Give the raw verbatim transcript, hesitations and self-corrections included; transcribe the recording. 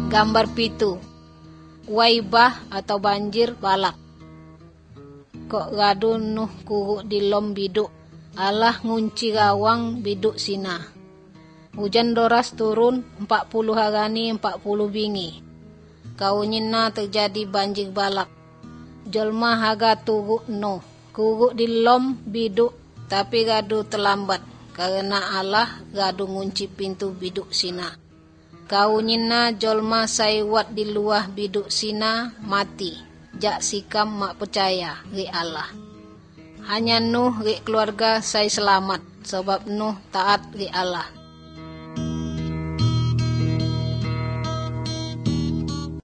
Gambar pitu, waibah atau banjir balak. Kok gadu nuh kugu dilom biduk, Allah ngunci gawang biduk sina. Hujan doras turun empat puluh hagani empat puluh bingi. Kau nyina terjadi banjir balak. Jolma haga tugu no, kugu dilom biduk tapi gadu terlambat karena Allah gadu ngunci pintu biduk sina. Kau nyina jolma saiwat di luah biduk sina mati. Jak sikam mak percaya ri Allah. Hanya Nuh ri keluarga saya selamat sebab Nuh taat ri Allah.